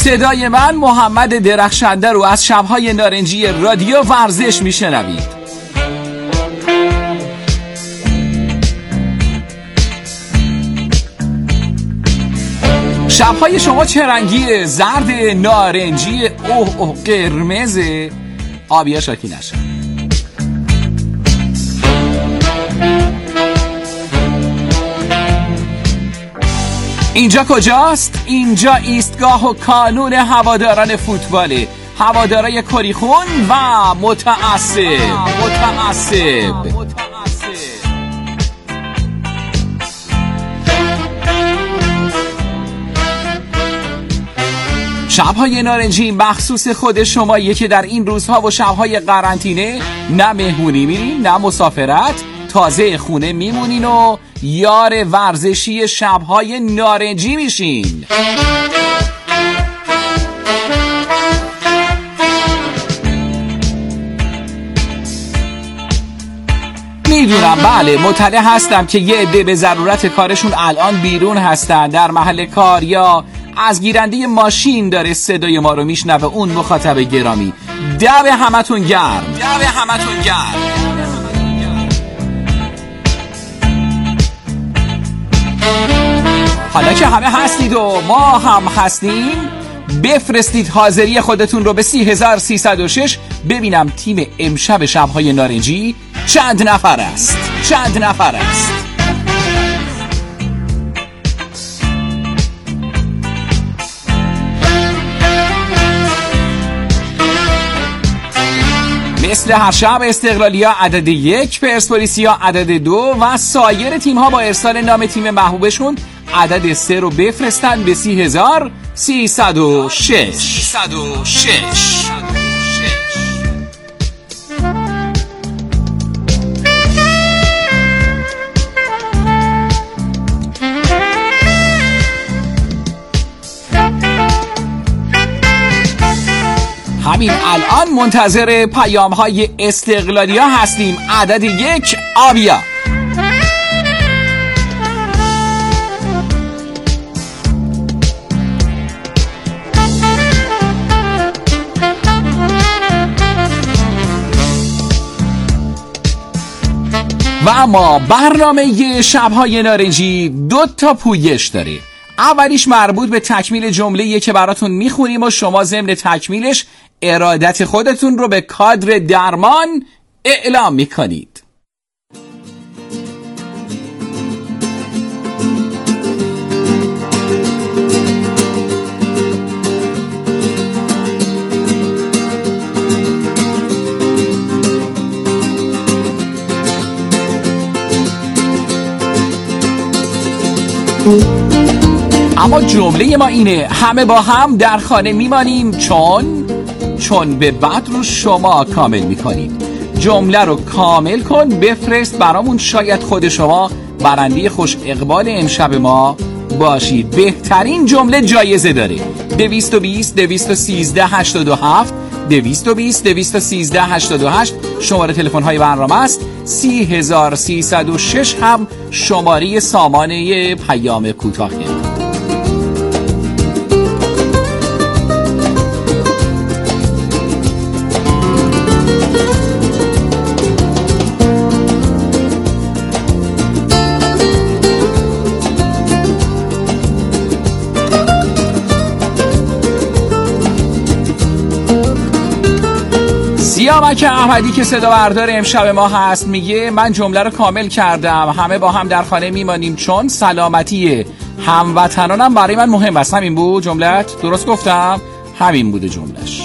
صدای من محمد درخشنده رو از شب‌های نارنجی رادیو ورزش میشنوید. شب‌های شما چه رنگیه؟ زرد، نارنجی، قرمز؟ آبیا شاکی نشه. اینجا کجاست؟ اینجا ایستگاه و کانون هواداران فوتباله، هوادارای کریخون و متعصب. شب‌های نارنجی مخصوص خود شماییه که در این روزها و شب‌های قرنطینه نه مهمونی میرین نه مسافرت، تازه خونه میمونین و یار ورزشی شب‌های نارنجی میشین. میدونم، بله، مطلع هستم که یه عده به ضرورت کارشون الان بیرون هستن، در محل کار یا از گیرنده ماشین داره صدای ما رو میشنوه اون مخاطب گرامی. دم همتون گرم. حالا که همه هستید و ما هم هستیم، بفرستید حاضری خودتون رو به 30306 ببینم تیم امشب شب‌های نارنجی چند نفر است. مثل هر شب استقلالیا عدد 1، پرسپولیسیا عدد 2 و سایر تیم‌ها با ارسال نام تیم محبوبشون عدد 3 رو بفرستن به 30306. همین الان منتظر پیام‌های استقلالیا هستیم. عدد 1 آبیا. و اما برنامه شب‌های نارنجی 2 تا پویش داره. اولیش مربوط به تکمیل جمله‌ایه که براتون میخونیم و شما ضمن تکمیلش ارادت خودتون رو به کادر درمان اعلام میکنید. اما جمله ما اینه: همه با هم در خانه میمانیم چون به بعد رو شما کامل میکنید. جمله رو کامل کن بفرست برامون، شاید خود شما برنده خوش اقبال امشب ما باشید. بهترین جمله جایزه داره. 220 213 87 220 213 88 شماره تلفن های برنامه است. 30306 هم شماره سامانه پیام کوتاه. سیامک احمدی که صدا بردار امشب ما هست میگه من جمله رو کامل کردم. همه با هم در خانه میمانیم چون سلامتی هموطنانم برای من مهم است. همین بود جملت؟ درست گفتم؟ همین بوده جملش.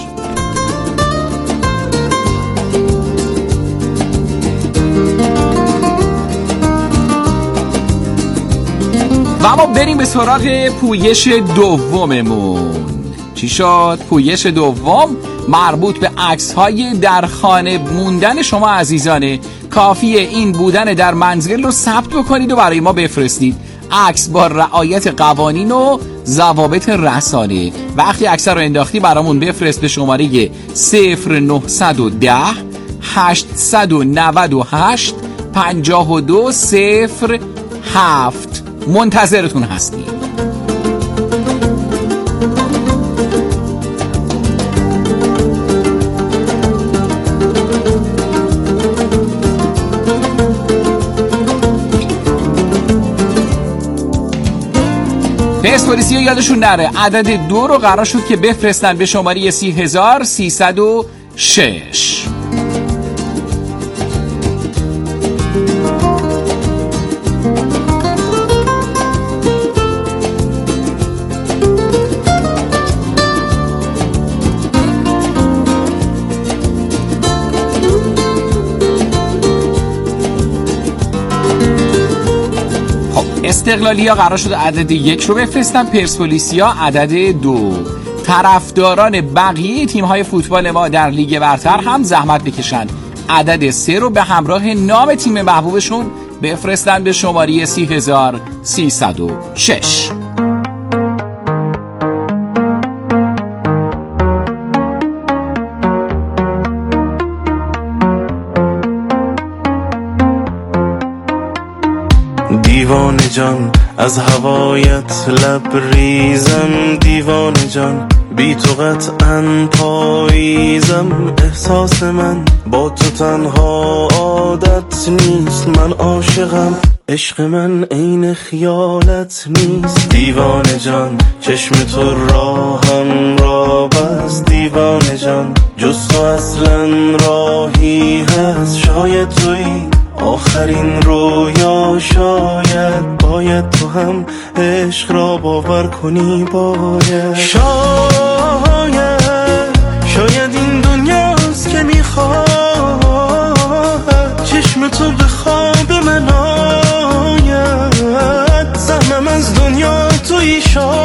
و اما بریم به سراغ پویش دوممون. چی شد؟ پویش دوم مربوط به عکس‌های در خانه موندن شما عزیزانه. کافیه این بودن در منزل رو ثبت بکنید و برای ما بفرستید. عکس با رعایت قوانین و ضوابط رسانه. وقتی عکس رو انداختی برامون بفرست به شماره 0910 898 5207. منتظرتون هستیم. پرسپولیسیا یادشون نره عدد 2 رو قرار شد که بفرستن به شماره 30306. استقلالیا قرار شد عدد 1 رو بفرستن، پرسپولیسیا عدد 2. طرفداران بقیه تیم‌های فوتبال ما در لیگ برتر هم زحمت بکشن، عدد 3 رو به همراه نام تیم محبوبشون بفرستن به شماره 30306. دیوانه جان از هوایت لبریزم، دیوانه جان بی تو قطعاً پاییزم. احساس من با تو تنها عادت نیست، من عاشقم، عشق من عین خیالت نیست. دیوانه جان چشم تو راهم را بست، دیوانه جان جز تو اصلا راهی هست. شاید تویی آخرین رویا، شاید باید تو هم عشق را باور کنی، باید شاید این دنیاست که میخواد چشم تو به خواب من آید. سهمم از دنیا تویی،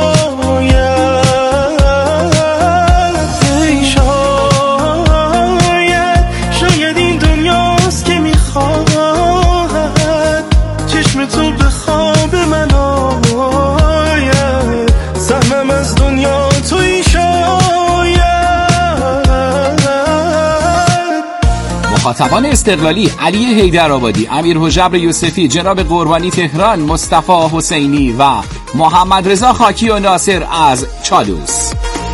شاید این دنیاست که میخواد چشم تو به خواب من آید. سهمم از دنیا تویی، مخاطبان استقلالی: علی حیدرآبادی، امیر حجبر یوسفی، جناب قربانی تهران، مصطفی حسینی و محمد رضا خاکی و ناصر از چالوس.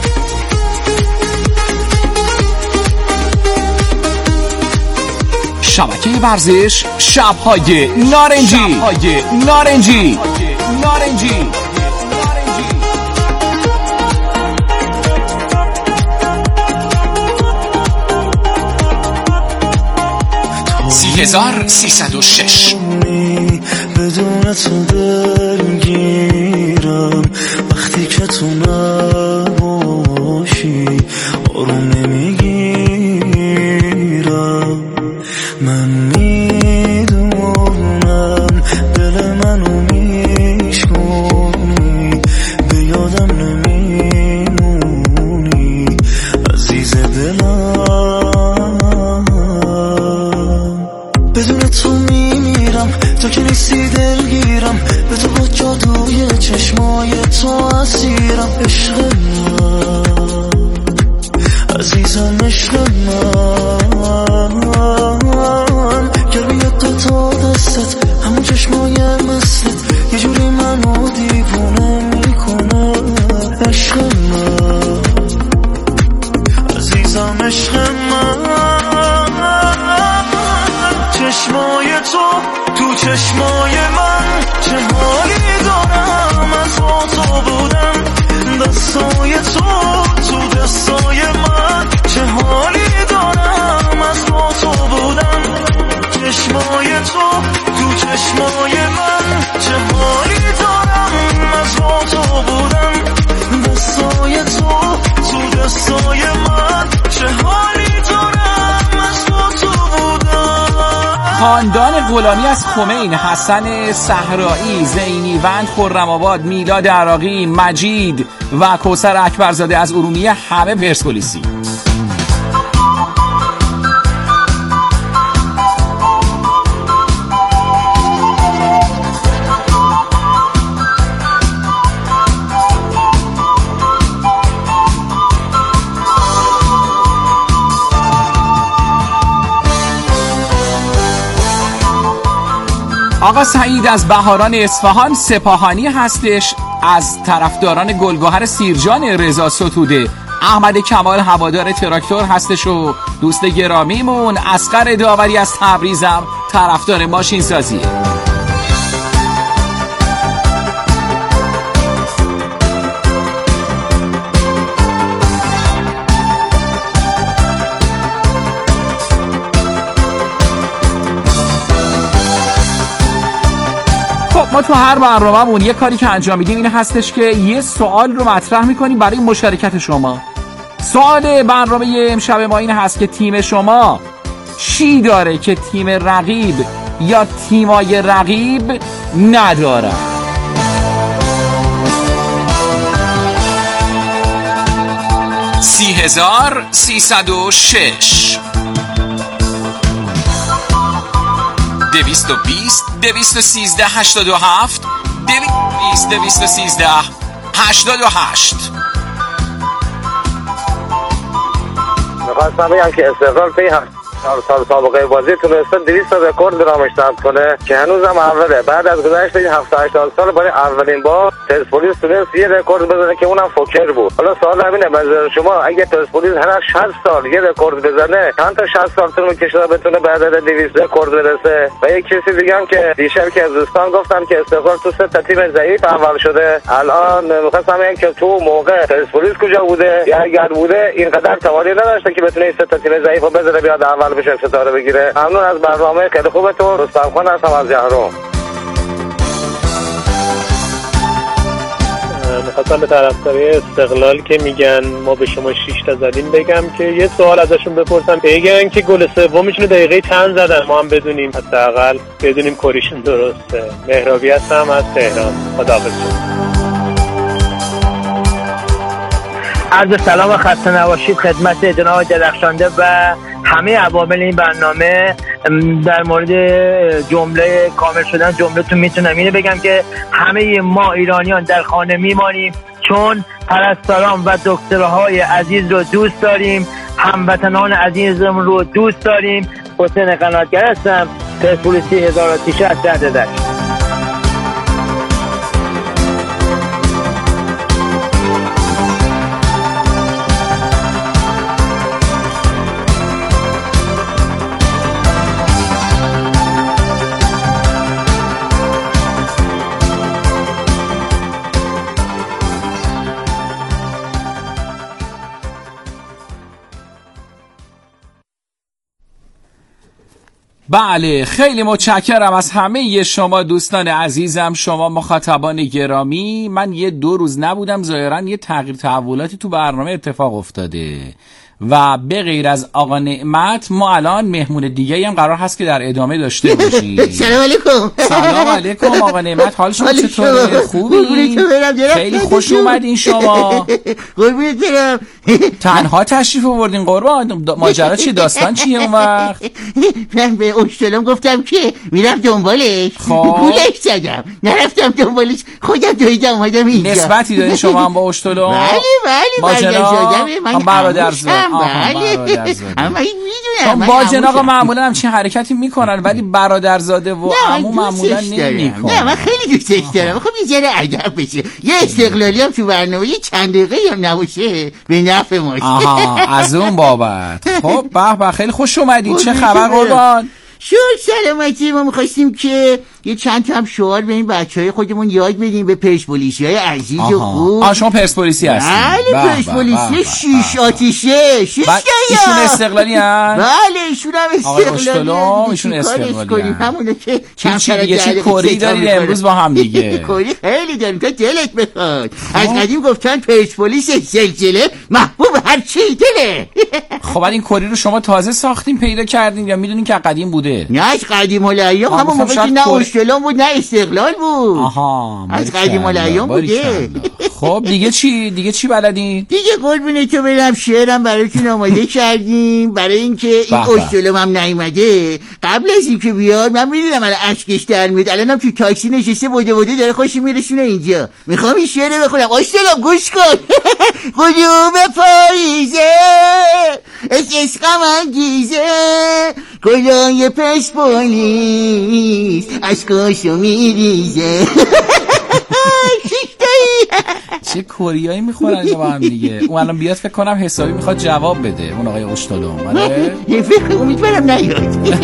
شبکه ورزش شب‌های نارنجی. بدون تو دلگیرم، وقتی که تو نباشی آروم نمیگیرم. من میدونم دل منو میشکنی، به یادم نمیمونی عزیز دلم. بدون تو میمیرم، تو که نیستی دلگیرم، به تو با جادوی چشمای تو اسیرم. عشق من عزیزم، عشق من گرمی قطع دستت، همون چشمای مستت یه جوری منو دیوونه میکنه. عشق من عزیزم، عشق من چشمای تو چشمای من چه حالی دارم، از با تو بودم دستای تو دستای من چه حالی دارم، از با تو بودم چشمای تو چشمای من چه حالی دارم، از با تو بودم دستای تو دستای من چه حالی دارم، از با تو بودم. خاندان غلامی از خمین، حسن صحرایی، زینی وند خرم‌آباد، میلاد عراقی، مجید و کوثر اکبرزاده از ارومیه، همه پرسپولیسی. آقا سعید از بهاران اصفهان سپاهانی هستش، از طرفداران گلگهر سیرجان رضا ستوده. احمد کمال هوادار تراکتور هستش و دوست گرامیمون اصغر داوری از تبریزم طرفدار ماشین سازیه. ما تو هر برنامه‌مون یه کاری که انجام میدیم این هستش که یه سوال رو مطرح میکنیم برای مشارکت شما. سوال برنامه امشب ما این هست که تیم شما چی داره که تیم رقیب یا تیمای رقیب نداره؟ $30,306 220 213 87 220 213 88. میخواستم بگم که استقلال پی سال سابقه بازی تونسته 200 رکورد درامش ثبت کنه که هنوزم اوله. بعد از گذشت 70-80 سال برای اولین بار پرسپولیس تونست یه رکورد بزنه که اونم فوکر بود. حالا سوال همینه، به نظر شما اگه پرسپولیس هر 60 سال یه رکورد بزنه چند تا 60 سال طول می‌کشه بتونه به عدد 200 رکورد برسه؟ و یک چیزی دیگه هم که دیشب که از دوستان گفتم که استقلال تو سه تا تیم ضعیف اول شده. الان می‌خواستم بگم که تو موقع پرسپولیس کجا بوده یا اگر بوده اینقدر توانایی نداشته که بتونه این سه تا تیم ضعیفو بذاره بیاد اول بشه ستاره بگیره. ممنون از برنامه خیلی خوبتون. رستم خان هستم از جهرم. میخواستم به طرفدارای استقلال که میگن ما به شما 6 تا زدیم بگم که یه سوال ازشون بپرسم، بگن که گل سومشون رو دقیقه چند زدن ما هم بدونیم، حداقل بدونیم کاریشون درسته. مهرابی هستم از تهران. خداحافظ. عرض سلام و خسته نباشید خدمت جناب درخشانده و همه عوامل این برنامه. در مورد جمله کامل شدن جمله‌تون میتونم اینو بگم که همه ما ایرانیان در خانه میمانیم چون پرستاران و دکترهای عزیز رو دوست داریم، هموطنان عزیزمون رو دوست داریم. حسین قناعتگر هستم، پرسپولیسی 1300. بله، خیلی متشکرم از همه شما دوستان عزیزم، شما مخاطبان گرامی. من 2 روز نبودم، ظاهرا یه تغییر تحولاتی تو برنامه اتفاق افتاده و به غیر از آقا نعمت ما الان مهمون دیگه هم قرار هست که در ادامه داشته باشیم. سلام علیکم. سلام علیکم آقا نعمت، حال شما چطوره؟ خوبی؟ خیلی خوش اومدین شما. قربونت برم. تنها تشریف آوردین قربان؟ ماجرا چی؟ داستان چیه اون وقت؟ من به اشتلم گفتم که میرم دنبالش، گولش زدم، نرفتم دنبالش، خودم دویدم اومدم اینجا. نسبتی دارین شما هم با اشتلم؟ بله من برادرزاده. بله اما این میدونم باجن آقا معمولا هم چین حرکتی میکنن ولی برادرزاده و عمو معمولا نمیکنن. نه من خیلی دوستش دارم. خب یه ذره ادب بشه، یه استقلالی هم تو برنامه یه چند دقیقه هم نباشه به نفع ماست. آها از اون بابت. خب به خیلی خوش اومدید. چه خبر قربان؟ شور سلامتی. ما میخواستیم که یه چند تا هم شعار به این بچهای خودمون یاد بدیم، به پرسپولیسی های عزیز و خوب. شما پرسپولیسی هستین؟ بله پرسپولیسی 6 آتیشه 6 ایشون استقلالی هست؟ بله ایشون هم استقلالی هست. ایشون استقلالی هست. همونه که چه کوری دارید امروز با هم دیگه؟ کوری خیلی داریم تا دلت بخواد. از قدیم گفتن پرسپولیس زلزله محبوب هر چی دله. خب این کوری رو شما تازه ساختین پیدا کردین یا میدونین که قدیم بوده؟ نه از قدیم الایام، همون موقع که نه اشتلم بود نه استقلال بود. آها از قدیم الایام بوده. خب دیگه چی بلدین؟ دیگه قربونه تو برم شعرم براتون آماده کردیم برای اینکه این اشتلم هم نیومده. قبل از اینکه بیاد من میدونم الان اشکش در میاد، الانم تو تاکسی نشسته بوده داره خوش میرسونه اینجا. میخوام این شعر رو بخونم. اشتلم گوش کن. غروب پاییزه عشقم انگیزه گلای پرسپولیس اشکاشو میریزه. چه کوریایی میخورن اینجا با هم دیگه. اون الان بیاد فکر کنم حسابی میخواد جواب بده اون آقای اشتلم. یه فکر امیدوارم نیاد.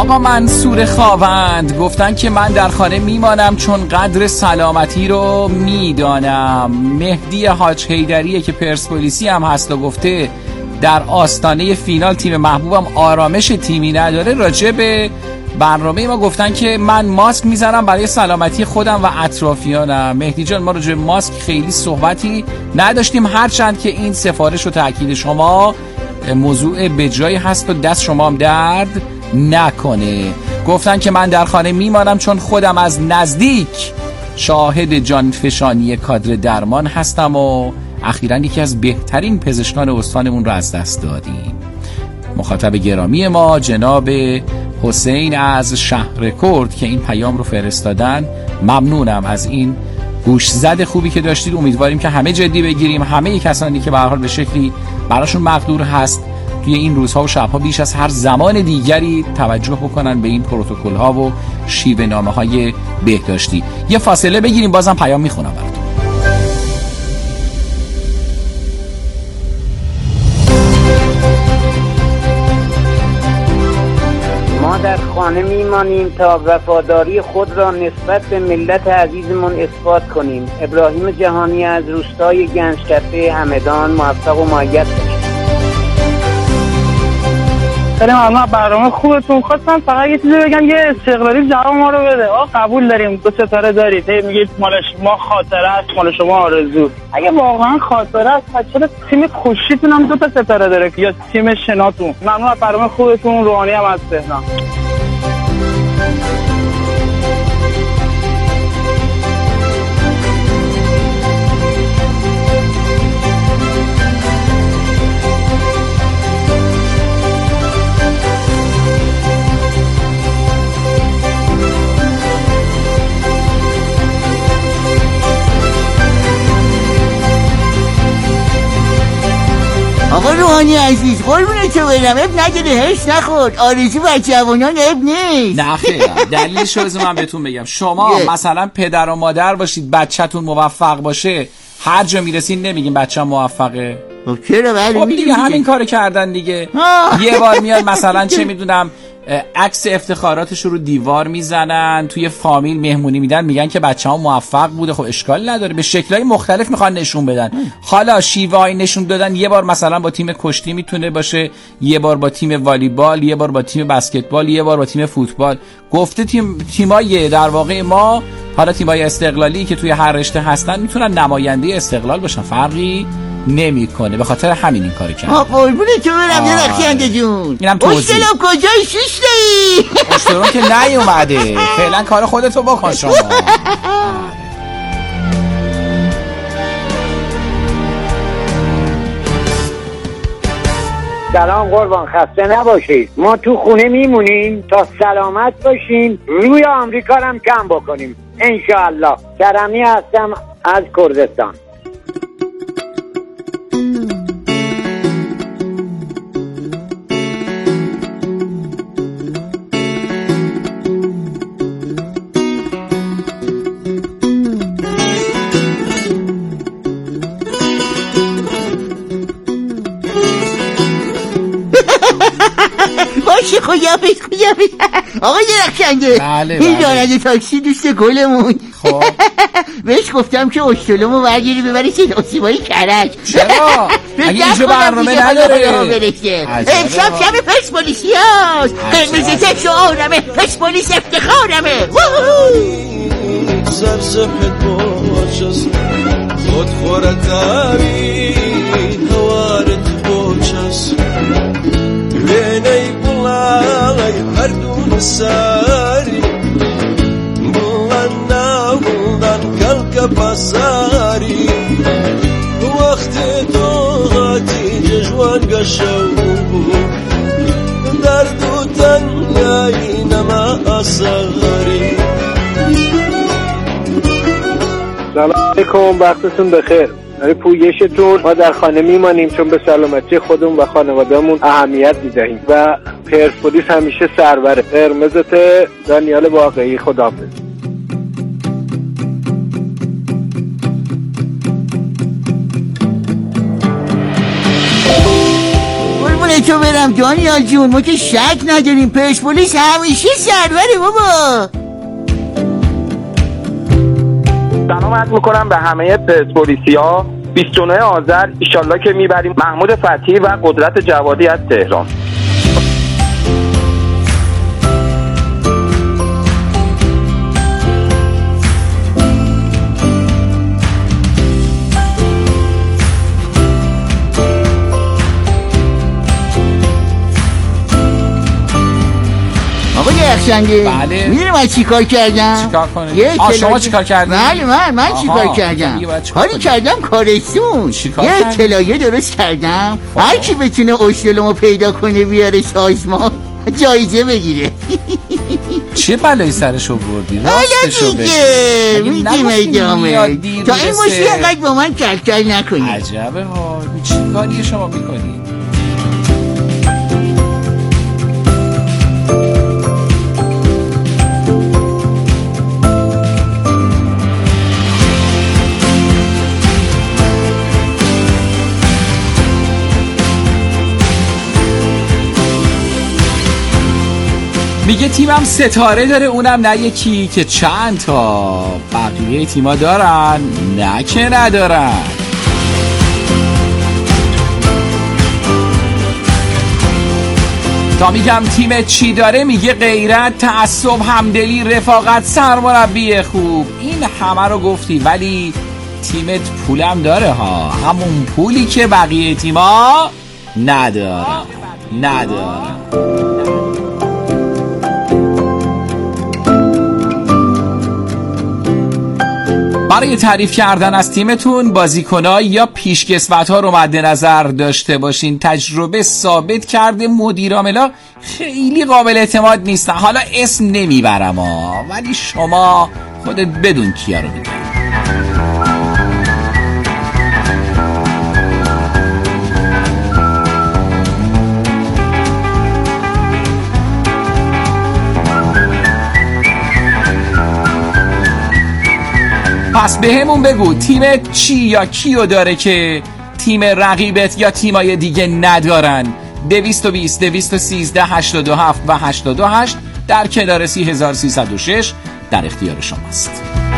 آقا منصور خاوند گفتن که من در خانه میمانم چون قدر سلامتی رو میدانم. مهدی حاج حیدریه که پرسپولیسی هم هست و گفته در آستانه فینال تیم محبوبم آرامش تیمی نداره. راجع به برنامه ما گفتن که من ماسک میذارم برای سلامتی خودم و اطرافیانم. مهدی جان ما راجع به ماسک خیلی صحبتی نداشتیم، هرچند که این سفارش و تاکید شما موضوع بجایی هست و دست شما هم درد نکنه. گفتن که من در خانه میمانم چون خودم از نزدیک شاهد جانفشانی کادر درمان هستم و اخیراً یکی از بهترین پزشکان استانمون رو از دست دادیم. مخاطب گرامی ما جناب حسین از شهر کرد که این پیام رو فرستادن، ممنونم از این گوشزد خوبی که داشتید. امیدواریم که همه جدی بگیریم، همه کسانی که به هر حال به شکلی براشون مقدور هست توی این روزها و شبها بیش از هر زمان دیگری توجه بکنن به این پروتکل ها و شیوه نامه های بهداشتی. یه فاصله بگیریم، بازم پیام میخونم براتون. ما در خانه میمانیم تا وفاداری خود را نسبت به ملت عزیزمون اثبات کنیم. ابراهیم جهانی از روستای گنجکده همدان. موفق و مؤید باشید. خیلی ممنون برنامه خوبتون. خواستم فقط یه چیزی بگم، یه استقلالی جواب ما رو بده. قبول داریم 2 ستاره دارید، میگید مال ما خاطره است، مال شما آرزو. اگه واقعا خاطره است چرا تیم خوشیتون هم 2 ستاره داره یا تیم شناتون؟ ممنون از برنامه خوبتون. روحانی هم از تهران. آقا روحانی عزیز قربونت تو برم، اب نداره، هرس نخور، آرزو و جوانان اب نیست. نه خیلی دلیلش رو من بهتون بگم. شما مثلا پدر و مادر باشید، بچه‌تون موفق باشه، هر جا میرسین نمیگین بچه‌م موفقه. چرا؟ ولی خب دیگه همین کارو کردن دیگه. یه بار میاد مثلا چه میدونم عکس افتخاراتش رو دیوار میزنن، توی فامیل مهمونی میدن، میگن که بچه‌ها موفق بوده. خب اشکال نداره، به شکل‌های مختلف میخوان نشون بدن. حالا شیوه‌های نشون دادن یه بار مثلا با تیم کشتی میتونه باشه، یه بار با تیم والیبال، یه بار با تیم بسکتبال، یه بار با تیم فوتبال. گفته تیمای در واقع ما، حالا تیمای استقلالی که توی هر رشته هستن میتونن نماینده استقلال باشن، فرقی نمیکنه. به خاطر همین این کارو کردم. قربونت تو برم یه رخشنده جون. اینم توضیح. اشتلم کجای شیشته‌ای؟ اشترون که نیومده، فعلا کار خودتو بکن شما. سلام قربان، خسته نباشید. ما تو خونه میمونیم تا سلامت باشیم، روی آمریکا هم کم بکنیم انشاءالله. کرمی هستم از کردستان. باشه خداحافظ. آقا یه رخشنده، این راننده تاکسی دوست گلمون. خب بهش گفتم که اشتلمو برگیری ببری سیمایی کرج. چرا؟ اگه اینجا برنامه نداره. امشب شب پرسپولیسی هست، قرمز تک شعارمه، پرسپولیس افتخارمه. سرسحت بوشس خود خورتاری هوارت بوشس بینی بلای هردون ساری بلنا بلدن کلک بساری وقت دوغاتی ججوان قشو دردو تنگایی نما اصغری. سلام علیکم، وقتتون بخیر. برای پویشتون ما در خانه میمانیم چون به سلامتی خودمون و خانوادهمون اهمیت میدهیم و پرسپولیس همیشه سربره. قرمزت دانیال واقعی. خداحافظ. تو برم دانیال جون، ما که شک نداریم پرسپولیس همیشه سربره بابا. سلام عرض میکنم به همه پرسپولیسیا. 29 آذر ایشالله که میبریم. محمود فتحی و قدرت جوادی از تهران. یخشنگه بله. میدونی من چی کار کردم؟ چیکار کنی؟ شما چی کار کردی؟ بله من چی کار کردم؟ کاری کردم کارستون یه اطلاعیه درست کردم هر کی بتونه اشتلمو پیدا کنه بیاره سازمان جایزه بگیره. چه بلایی سرشو بردی؟ حالا دیگه میگیم ایدامه تا این مشکل اینقدر با من کلکل نکنی. عجبه ها چی کاری شما میکنی؟ میگه تیمم ستاره داره، اونم نه یکی که چند تا. بقیه تیما دارن نه که ندارن. تا میگم تیم چی داره میگه غیرت، تعصب، همدلی، رفاقت، سرمربی خوب. این همه رو گفتی ولی تیمت پولم داره ها، همون پولی که بقیه تیما ندارن. برای تعریف کردن از تیمتون بازیکن‌ها یا پیشکسوت‌ها رو مد نظر داشته باشین. تجربه ثابت کرده مدیرعاملا خیلی قابل اعتماد نیستن. حالا اسم نمیبرم ولی شما خودت بدون کیا رو میگم. پس به همون بگو تیمت چی یا کیو داره که تیم رقیبت یا تیمای دیگه ندارن. 220 213 87 و 88 در کنار 3306 در اختیار شماست.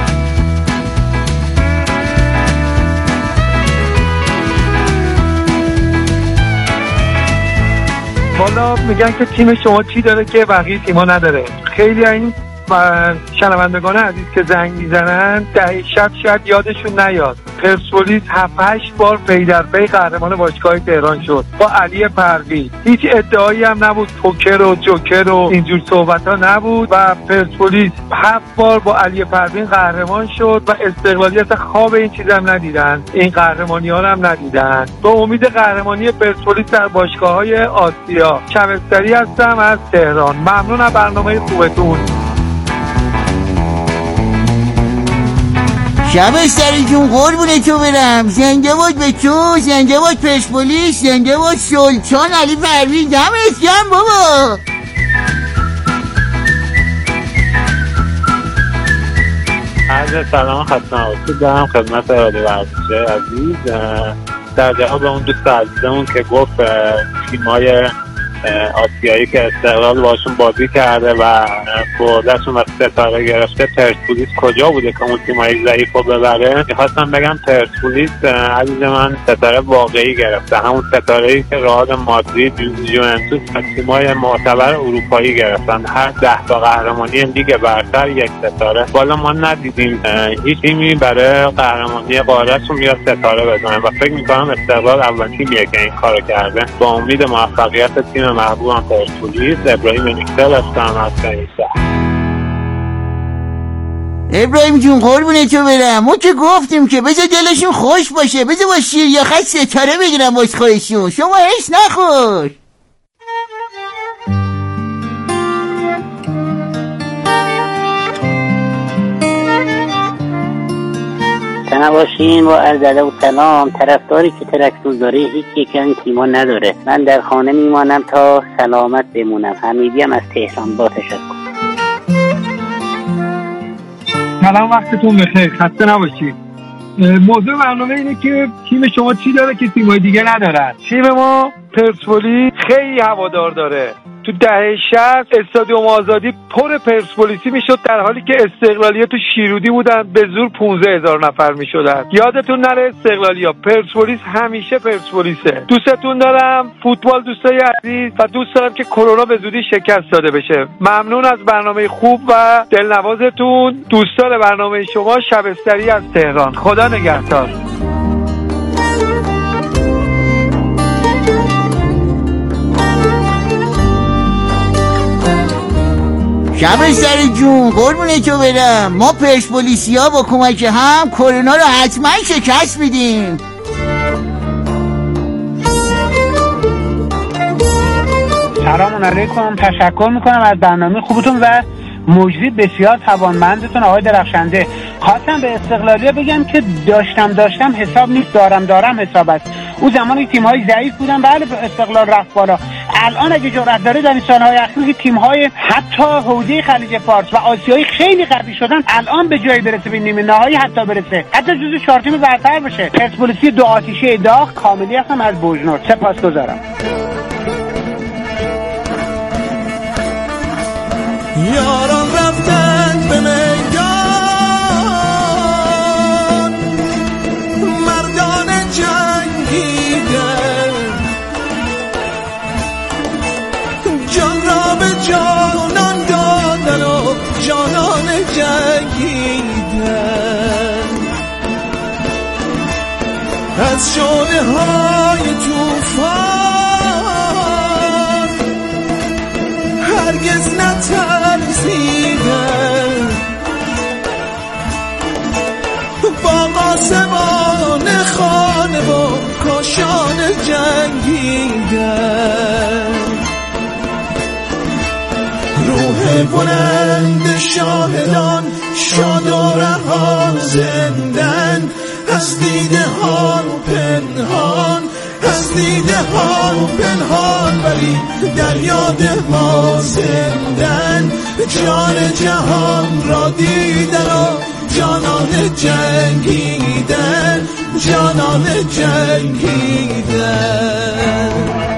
والا میگن که تیم شما چی داره که بقیه تیما نداره. خیلی این شنوندگان عزیز که زنگ میزنن دهه شب شاید یادشون نیاد پرسپولیس 7-8 بار پی در پی قهرمان باشگاه تهران شد با علی پروین. هیچ ادعایی هم نبود پوکر و جوکر و اینجور صحبت ها نبود و پرسپولیس 7 بار با علی پروین قهرمان شد و استقلالیت خواب این چیز هم ندیدن، این قهرمانی ها هم ندیدن. با امید قهرمانی پرسپولیس در باشگاه های آسیا. شبستری هستم از تهران. ممنون از برنامه خوبتون. شبستری جون قربونه تو برم. زنده باد به تو، زنده باد پرسپولیس، زنده باد سلطان علی پروین. دمت گرم بابا. عرض سلام خدمت نباشید دارم خدمت ارادی ورزش عزیز. در جواب اون دوست عزیزمون که گفت تیمای آسیایی که استقلال باشون بازی کرده و بردشون و ستاره گرفته، پرسپولیس کجا بوده که اون تیمای ضعیف رو ببره؟ میخواستم بگم پرسپولیس عزیز من ستاره واقعی گرفته، همون ستاره‌ای که رئال مادرید، یوونتوس و تیمای معتبر اروپایی گرفتن. هر 10 تا قهرمانی لیگ برتر یک ستاره. والا ما ندیدیم هیچ تیمی برای قهرمانی قاره‌شون یا ستاره بزنه و فکر می‌کنم استقلال اولین تیمیه که این کارو کرده. با امید موفقیت تیم محبوبم پرسپولیس. ابراهیم نیکتل هستم از کنیسه. ابراهیم جون قربونه تو برم. ما که گفتیم که بذار دلشون خوش باشه، بذار با شیر یا خط ستاره بگیرم باز خواهشون. شما هیچ نخور. نباشین و عرض ادب و سلام. طرفداری که ترکتور داره هیچ یک این تیما نداره. من در خانه میمانم تا سلامت بمونم. حمیدی هم از تهران. با تشکر. سلام، وقتتون بخیر، خسته نباشید. موضوع برنامه اینه که تیم شما چی داره که تیم‌های دیگه ندارن. تیم ما پرسپولیس خیلی هوادار داره. تو دهه 60 استادیوم آزادی پر پرسپولیسی میشد، در حالی که استقلالی‌ها تو شیرودی بودن به زور 15,000 نفر میشدن. یادتون نره استقلالی‌ها، پرسپولیس همیشه پرسپولیسه. دوستتون دارم، فوتبال دوستای عزیز، و دوست دارم که کرونا به زودی شکست داده بشه. ممنون از برنامه خوب و دلنوازتون. دوستان برنامه شما، شبستری از تهران. خدا نگهدار. شبستری جون، قربونه تو برم. ما پرسپولیسیا با کمک هم کرونا رو حتما شکست میدیم. سلام علیکم، تشکر میکنم از برنامه خوبتون و مجری بسیار توانمندتون آقای درخشنده. خواستم به استقلالیا بگم که داشتم حساب نیست، دارم حساب است. اون زمانی تیم‌های ضعیف بودن، بله استقلال رفت بالا. الان اگه جرأت داره در این سال‌های اخیر تیم‌های حتی حوزه خلیج فارس و آسیایی خیلی قوی شدن، الان به جایی برسه، به نیمه نهایی حتی برسه، حتی جزو 4 تیم برتر بشه. پرسپولیسی 2 آتیشه داغ، کاملی هستم از بوجنور. سپاسگزارم. یاران رفتن به میدان، مردان جنگیدن، جان را به جانان دادن و جانان جنگیدن. از شعله های توفان هرگز نترسیدن، با قاسمان خانه و کاشان جنگیدن. روح بلند شاهدان شاد و رها زندن، از دیده ها پنهان، از دیده ها پنهان، ولی در یاد ما زندن. جان جهان را دیدن و جانان جنگیدن، جانان جنگیدن.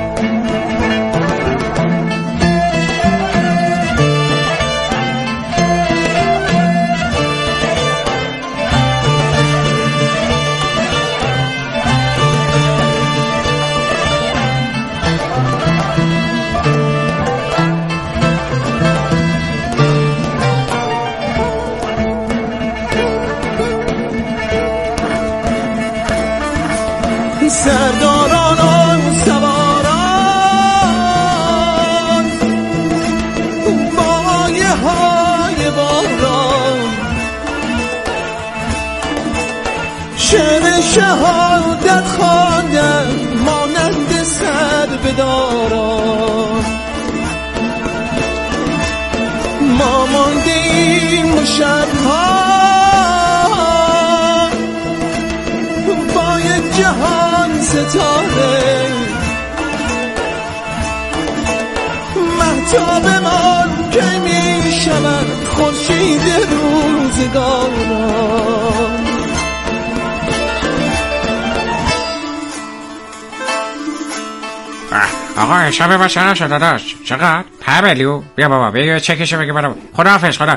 سرداران و سواران با آیه های باران، شعر شهادت خواندن مانند سربداران. ما مانده ایم و شبها با یک جهان ستاره، مهتاب ما که می شود خورشید روزگاران. آقا شب با چرا شد داداش؟ چقدر؟ پبلیو بیا بابا بیا چکشه بگی برام. خداحافظ. خدا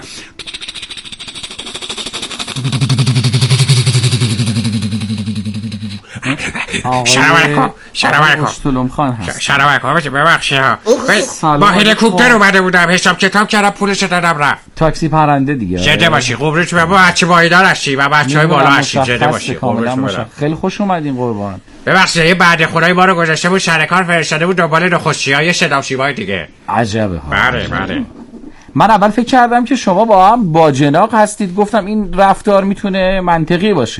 سلام علیکم. سلام علیکم. استولم خان هست. سلام علیکم. ببخشید ها. با هلیکوپتر اومده بودم، حساب کتاب کردم، پولش دادم رفت. تاکسی پرنده دیگه. زنده باشی. قبرش با بچه وایدار هستی و بچهای بالا هستی. زنده باشی. خیلی خوش اومدین قربان. ببخشید یه بعد خدای ما رو گذاشته بود، سرکار فرستاده بود دنبال نخستی‌های صدا و سیمای دیگه. عجبه ها. بله. من اول فکر کردم که شما با هم با جناق هستید، گفتم این رفتار میتونه منطقی باشه.